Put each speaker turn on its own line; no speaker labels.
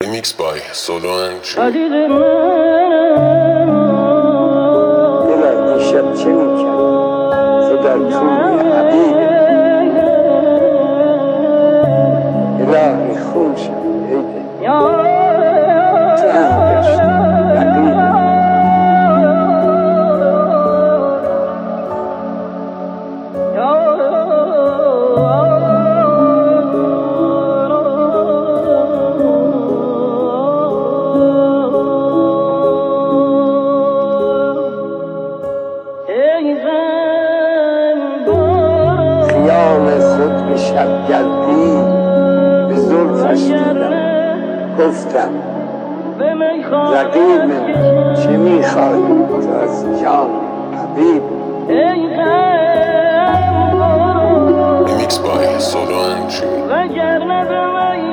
Remix by Solo and True.
دلم دیشب چه میکرد تو در کوی حبیبه الهی خون شد ای دل تو هم گشت رقیبه خیال خود به شب گردی به زلفش دیدم گفتم رقیب من چه میخواهی تو از جان حبیب
Remix by Solo and True.